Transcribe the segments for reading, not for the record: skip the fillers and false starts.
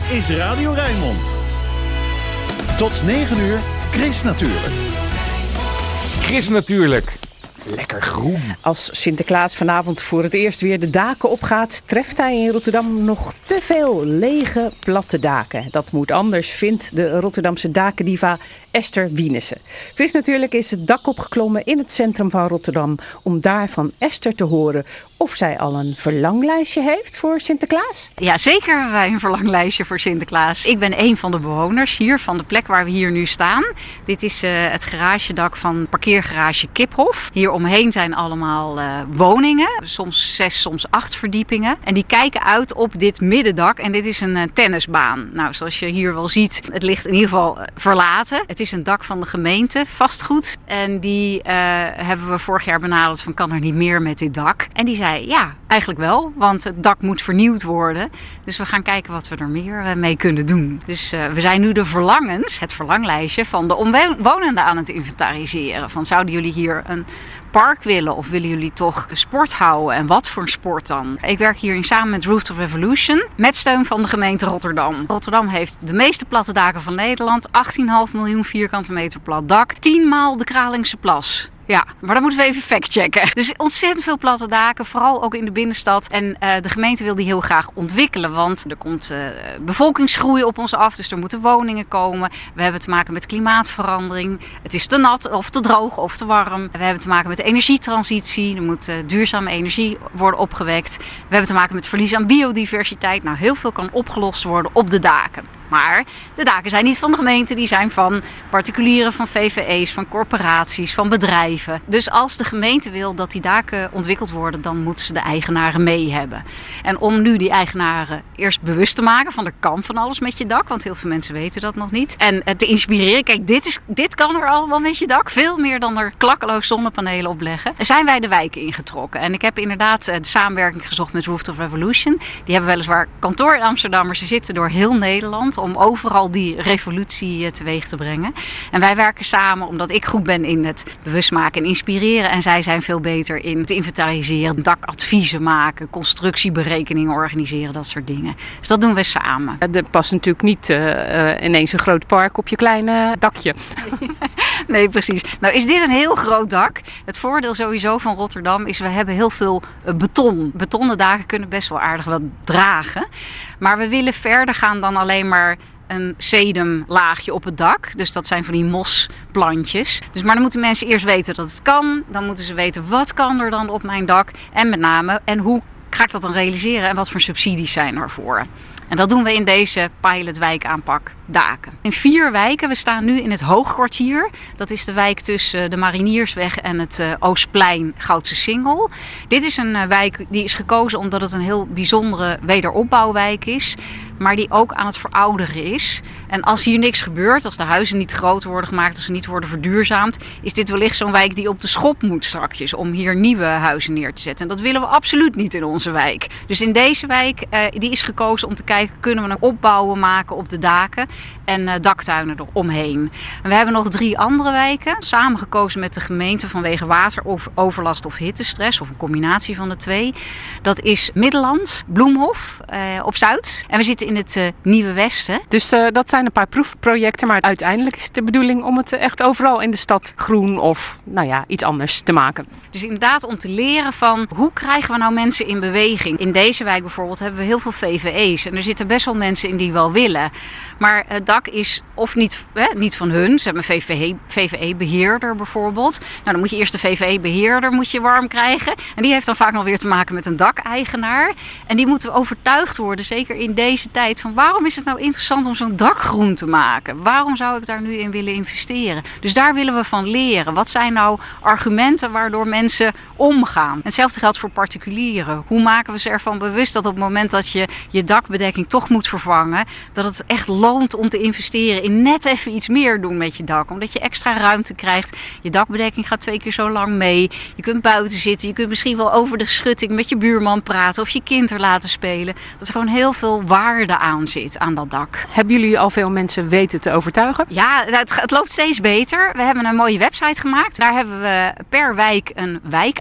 is Radio Rijnmond. Tot 9 uur, Chris natuurlijk. Chris natuurlijk. Lekker groen. Als Sinterklaas vanavond voor het eerst weer de daken opgaat, treft hij in Rotterdam nog te veel lege, platte daken. Dat moet anders, vindt de Rotterdamse dakendiva Esther Wienissen. Chris natuurlijk is het dak opgeklommen in het centrum van Rotterdam om daar van Esther te horen of zij al een verlanglijstje heeft voor Sinterklaas. Ja, zeker hebben wij een verlanglijstje voor Sinterklaas. Ik ben een van de bewoners hier van de plek waar we hier nu staan. Dit is het garagedak van parkeergarage Kiphof. Hier omheen zijn allemaal woningen, soms 6, soms 8 verdiepingen. En die kijken uit op dit middendak en dit is een tennisbaan. Nou, zoals je hier wel ziet, het ligt in ieder geval verlaten. Het is een dak van de gemeente, vastgoed. En die hebben we vorig jaar benaderd van kan er niet meer met dit dak. En die zei ja, eigenlijk wel, want het dak moet vernieuwd worden. Dus we gaan kijken wat we er meer mee kunnen doen. Dus we zijn nu de verlangens, het verlanglijstje van de omwonenden aan het inventariseren. Van zouden jullie hier een park willen of willen jullie toch sport houden en wat voor sport dan? Ik werk hierin samen met Rooftop Revolution met steun van de gemeente Rotterdam. Rotterdam heeft de meeste platte daken van Nederland, 18,5 miljoen vierkante meter plat dak, 10 maal de Kralingse Plas. Ja, maar dan moeten we even factchecken. Dus ontzettend veel platte daken, vooral ook in de binnenstad. En de gemeente wil die heel graag ontwikkelen, want er komt bevolkingsgroei op ons af. Dus er moeten woningen komen. We hebben te maken met klimaatverandering. Het is te nat of te droog of te warm. We hebben te maken met de energietransitie. Er moet duurzame energie worden opgewekt. We hebben te maken met verlies aan biodiversiteit. Nou, heel veel kan opgelost worden op de daken. Maar de daken zijn niet van de gemeente, die zijn van particulieren, van VVE's, van corporaties, van bedrijven. Dus als de gemeente wil dat die daken ontwikkeld worden, dan moeten ze de eigenaren mee hebben. En om nu die eigenaren eerst bewust te maken van er kan van alles met je dak, want heel veel mensen weten dat nog niet. En te inspireren, kijk dit kan er allemaal met je dak, veel meer dan er klakkeloos zonnepanelen opleggen. Zijn wij de wijken ingetrokken. En ik heb inderdaad de samenwerking gezocht met Rooftop Revolution. Die hebben weliswaar kantoor in Amsterdam, maar ze zitten door heel Nederland om overal die revolutie teweeg te brengen. En wij werken samen omdat ik goed ben in het bewustmaken en inspireren. En zij zijn veel beter in het inventariseren, dakadviezen maken, constructieberekeningen organiseren, dat soort dingen. Dus dat doen we samen. Er past natuurlijk niet ineens een groot park op je kleine dakje. Nee, precies. Nou is dit een heel groot dak. Het voordeel sowieso van Rotterdam is we hebben heel veel beton. Betonnen daken kunnen best wel aardig wat dragen. Maar we willen verder gaan dan alleen maar een sedumlaagje op het dak. Dus dat zijn van die mosplantjes. Maar dan moeten mensen eerst weten dat het kan. Dan moeten ze weten wat kan er dan op mijn dak. En met name, en hoe ga ik dat dan realiseren en wat voor subsidies zijn ervoor. En dat doen we in deze pilotwijkaanpak daken. In 4 wijken, we staan nu in het Hoogkwartier. Dat is de wijk tussen de Mariniersweg en het Oostplein Goudse Singel. Dit is een wijk die is gekozen omdat het een heel bijzondere wederopbouwwijk is. Maar die ook aan het verouderen is. En als hier niks gebeurt, als de huizen niet groter worden gemaakt, als ze niet worden verduurzaamd, is dit wellicht zo'n wijk die op de schop moet strakjes om hier nieuwe huizen neer te zetten. En dat willen we absoluut niet in onze wijk. Dus in deze wijk, die is gekozen om te kijken, kunnen we een opbouwen maken op de daken en daktuinen eromheen. En we hebben nog 3 andere wijken, samengekozen met de gemeente vanwege wateroverlast of hittestress, of een combinatie van de 2. Dat is Middelland, Bloemhof op Zuid. En we zitten in het Nieuwe Westen. Dus dat zijn een paar proefprojecten, maar uiteindelijk is het de bedoeling om het echt overal in de stad groen of iets anders te maken. Dus inderdaad om te leren van hoe krijgen we nou mensen in beweging. In deze wijk bijvoorbeeld hebben we heel veel VVE's en er zitten best wel mensen in die wel willen. Maar het dak is of niet van hun. Ze hebben een VVE-beheerder bijvoorbeeld. Nou, dan moet je eerst de VVE-beheerder warm krijgen. En die heeft dan vaak nog weer te maken met een dakeigenaar. En die moeten overtuigd worden, zeker in deze tijd, van waarom is het nou interessant om zo'n dak groen te maken? Waarom zou ik daar nu in willen investeren? Dus daar willen we van leren. Wat zijn nou argumenten waardoor mensen omgaan? En hetzelfde geldt voor particulieren. Hoe maken we ze ervan bewust dat op het moment dat je je dakbedekking toch moet vervangen, dat het echt loont om te investeren in net even iets meer doen met je dak. Omdat je extra ruimte krijgt. Je dakbedekking gaat 2 keer zo lang mee. Je kunt buiten zitten. Je kunt misschien wel over de schutting met je buurman praten of je kind er laten spelen. Dat er gewoon heel veel waarde aan zit aan dat dak. Hebben jullie al veel mensen weten te overtuigen? Ja, het loopt steeds beter. We hebben een mooie website gemaakt. Daar hebben we per wijk een wijk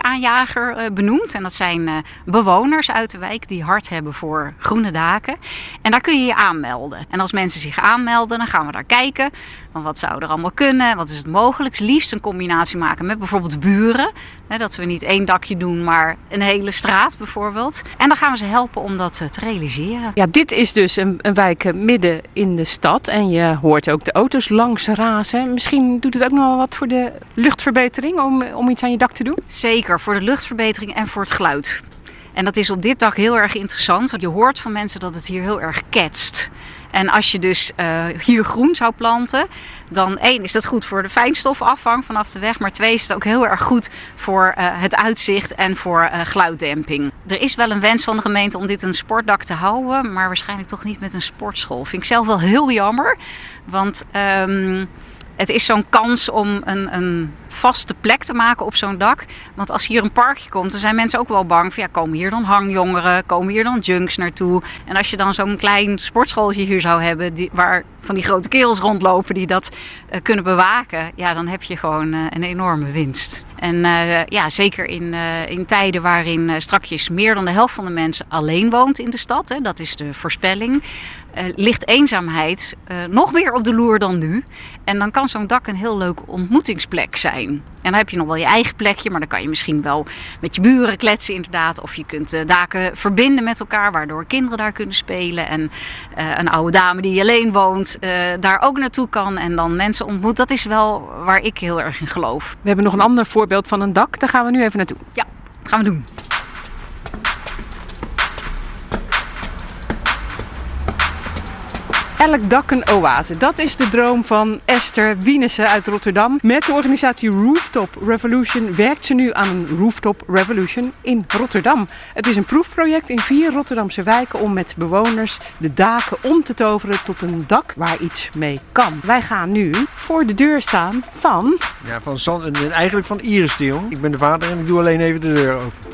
daakaanjager benoemd. En dat zijn bewoners uit de wijk die hart hebben voor groene daken. En daar kun je je aanmelden. En als mensen zich aanmelden, dan gaan we daar kijken. Van wat zou er allemaal kunnen? Wat is het mogelijk? Liefst een combinatie maken met bijvoorbeeld buren. Dat we niet 1 dakje doen, maar een hele straat bijvoorbeeld. En dan gaan we ze helpen om dat te realiseren. Ja, dit is dus een wijk midden in de stad. En je hoort ook de auto's langs razen. Misschien doet het ook nog wel wat voor de luchtverbetering om iets aan je dak te doen? Zeker, voor de luchtverbetering en voor het geluid. En dat is op dit dak heel erg interessant. Want je hoort van mensen dat het hier heel erg ketst. En als je dus hier groen zou planten, dan 1 is dat goed voor de fijnstofafvang vanaf de weg. Maar 2 is het ook heel erg goed voor het uitzicht en voor geluiddemping. Er is wel een wens van de gemeente om dit een sportdak te houden. Maar waarschijnlijk toch niet met een sportschool. Vind ik zelf wel heel jammer. Want het is zo'n kans om een vaste plek te maken op zo'n dak. Want als hier een parkje komt, dan zijn mensen ook wel bang van, komen hier dan hangjongeren, komen hier dan junks naartoe. En als je dan zo'n klein sportschooltje hier zou hebben, waar van die grote kerels rondlopen die dat kunnen bewaken, dan heb je gewoon een enorme winst. En zeker in tijden waarin strakjes meer dan de helft van de mensen alleen woont in de stad, dat is de voorspelling, ligt eenzaamheid nog meer op de loer dan nu. En dan kan zo'n dak een heel leuke ontmoetingsplek zijn. En dan heb je nog wel je eigen plekje, maar dan kan je misschien wel met je buren kletsen inderdaad. Of je kunt de daken verbinden met elkaar, waardoor kinderen daar kunnen spelen. En een oude dame die alleen woont, daar ook naartoe kan en dan mensen ontmoet. Dat is wel waar ik heel erg in geloof. We hebben nog een ander voorbeeld van een dak, daar gaan we nu even naartoe. Ja, dat gaan we doen. Elk dak een oase. Dat is de droom van Esther Wienissen uit Rotterdam. Met de organisatie Rooftop Revolution werkt ze nu aan een Rooftop Revolution in Rotterdam. Het is een proefproject in 4 Rotterdamse wijken om met bewoners de daken om te toveren tot een dak waar iets mee kan. Wij gaan nu voor de deur staan van... Ja, eigenlijk van Iris de Jong. Ik ben de vader en ik doe alleen even de deur open.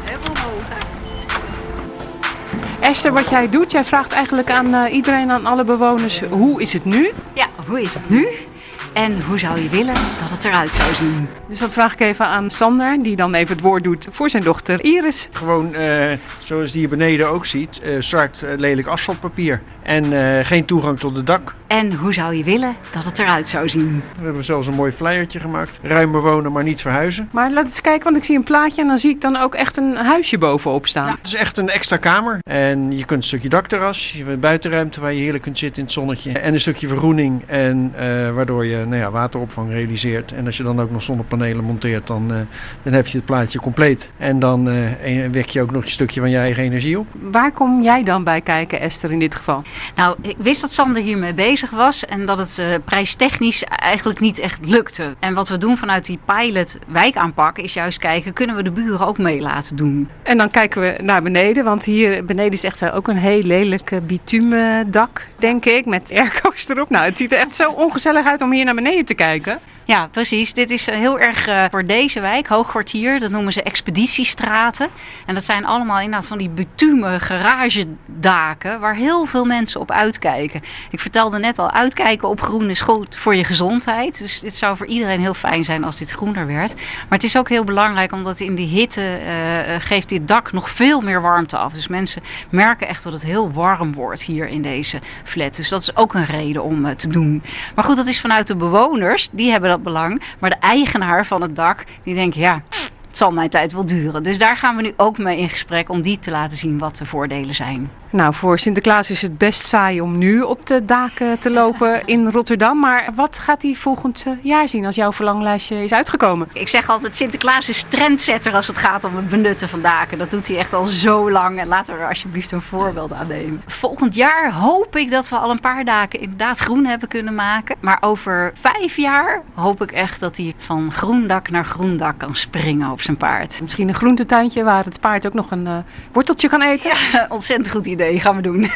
Esther, wat jij doet, jij vraagt eigenlijk aan iedereen, aan alle bewoners, hoe is het nu? Ja, hoe is het nu? En hoe zou je willen dat het eruit zou zien? Dus dat vraag ik even aan Sander, die dan even het woord doet voor zijn dochter Iris. Gewoon zoals die je beneden ook ziet, zwart lelijk asfaltpapier en geen toegang tot het dak. En hoe zou je willen dat het eruit zou zien? We hebben zelfs een mooi flyertje gemaakt. Ruim bewonen, maar niet verhuizen. Maar laat eens kijken, want ik zie een plaatje en dan zie ik dan ook echt een huisje bovenop staan. Ja. Het is echt een extra kamer. En je kunt een stukje dakterras, je hebt buitenruimte waar je heerlijk kunt zitten in het zonnetje. En een stukje vergroening en waardoor je wateropvang realiseert. En als je dan ook nog zonnepanelen monteert, dan heb je het plaatje compleet. En dan wek je ook nog een stukje van je eigen energie op. Waar kom jij dan bij kijken, Esther, in dit geval? Nou, ik wist dat Sander hiermee bezig was en dat het prijstechnisch eigenlijk niet echt lukte. En wat we doen vanuit die pilot wijkaanpak is juist kijken, kunnen we de buren ook mee laten doen? En dan kijken we naar beneden, want hier beneden is echt ook een heel lelijk bitumendak, denk ik, met airco's erop. Nou, het ziet er echt zo ongezellig uit om hier naar beneden te kijken. Ja, precies. Dit is heel erg voor deze wijk, Hoogkwartier. Dat noemen ze expeditiestraten. En dat zijn allemaal inderdaad van die bitumen garagedaken waar heel veel mensen op uitkijken. Ik vertelde net al, uitkijken op groen is goed voor je gezondheid. Dus dit zou voor iedereen heel fijn zijn als dit groener werd. Maar het is ook heel belangrijk omdat in die hitte geeft dit dak nog veel meer warmte af. Dus mensen merken echt dat het heel warm wordt hier in deze flat. Dus dat is ook een reden om te doen. Maar goed, dat is vanuit de bewoners. Die hebben dat belang. Maar de eigenaar van het dak, die denkt, het zal mijn tijd wel duren. Dus daar gaan we nu ook mee in gesprek om die te laten zien wat de voordelen zijn. Nou, voor Sinterklaas is het best saai om nu op de daken te lopen in Rotterdam. Maar wat gaat hij volgend jaar zien als jouw verlanglijstje is uitgekomen? Ik zeg altijd, Sinterklaas is trendsetter als het gaat om het benutten van daken. Dat doet hij echt al zo lang. En laten we er alsjeblieft een voorbeeld aan nemen. Volgend jaar hoop ik dat we al een paar daken inderdaad groen hebben kunnen maken. Maar over 5 jaar hoop ik echt dat hij van groen dak naar groen dak kan springen op zijn paard. Misschien een groentetuintje waar het paard ook nog een worteltje kan eten? Ja, ontzettend goed idee. Gaan we doen.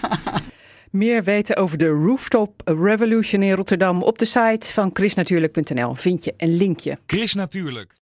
Meer weten over de Rooftop Revolution in Rotterdam op de site van chrisnatuurlijk.nl vind je een linkje. Chris Natuurlijk.